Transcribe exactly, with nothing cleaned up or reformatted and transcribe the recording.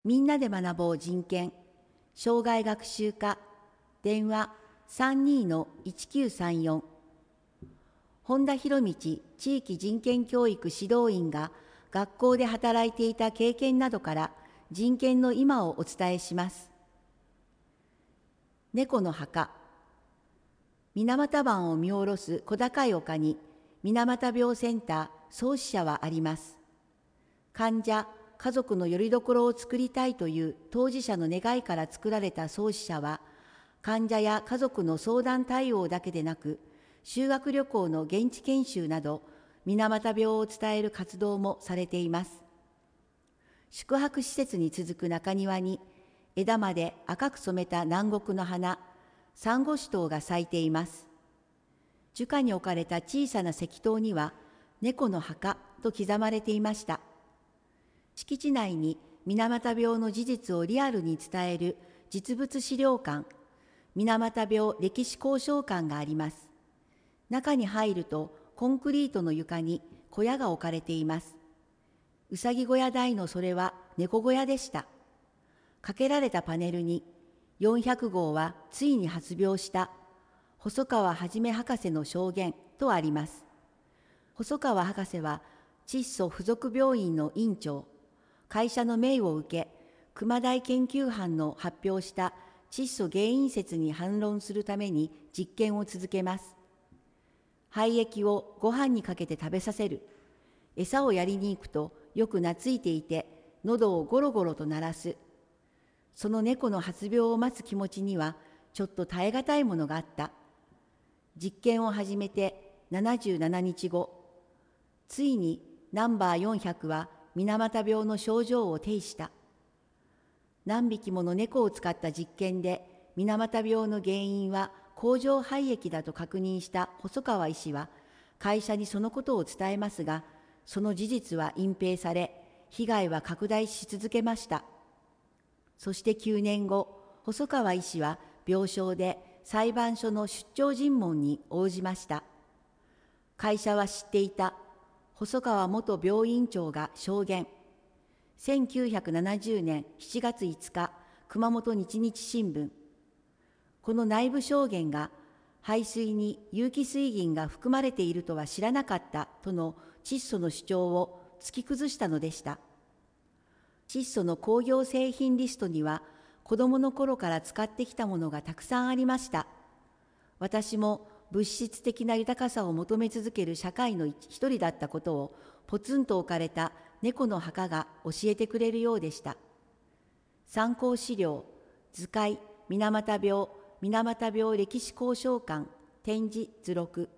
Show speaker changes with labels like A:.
A: みんなで学ぼう人権、生涯学習課、電話 さんにーのいちきゅうさんよん。本田博道地域人権教育指導員が学校で働いていた経験などから人権の今をお伝えします。猫の墓。水俣湾を見下ろす小高い丘に水俣病センター創始者はあります。患者、家族の拠り所を作りたいという当事者の願いから作られた創始者は、患者や家族の相談対応だけでなく、修学旅行の現地研修など、水俣病を伝える活動もされています。宿泊施設に続く中庭に、枝まで赤く染めた南国の花、サンゴシトウが咲いています。樹下に置かれた小さな石塔には、猫の墓と刻まれていました。敷地内に水俣病の事実をリアルに伝える実物資料館、水俣病歴史考証館があります。中に入るとコンクリートの床に小屋が置かれています。うさぎ小屋大のそれは猫小屋でした。かけられたパネルによんひゃくごうはついに発病した細川はじめ博士の証言とあります。細川博士は窒素附属病院の院長、会社の命を受け、熊大研究班の発表した窒素原因説に反論するために実験を続けます。廃液をご飯にかけて食べさせる。餌をやりに行くとよく懐いていて、喉をゴロゴロと鳴らす。その猫の発病を待つ気持ちには、ちょっと耐え難いものがあった。実験を始めてななじゅうななにちご、ついにナンバーよんひゃくは水俣病の症状を呈した。何匹もの猫を使った実験で水俣病の原因は工場廃液だと確認した細川医師は会社にそのことを伝えますが、その事実は隠蔽され、被害は拡大し続けました。そしてきゅうねんご、細川医師は病床で裁判所の出張尋問に応じました。会社は知っていた。細川元病院長が証言。せんきゅうひゃくななじゅうねんしちがついつか、熊本日日新聞。この内部証言が、排水に有機水銀が含まれているとは知らなかったとの窒素の主張を突き崩したのでした。窒素の工業製品リストには、子供の頃から使ってきたものがたくさんありました。私も物質的な豊かさを求め続ける社会の一人だったことをポツンと置かれた猫の墓が教えてくれるようでした。参考資料、図解、水俣病、水俣病歴史考証館、展示図録。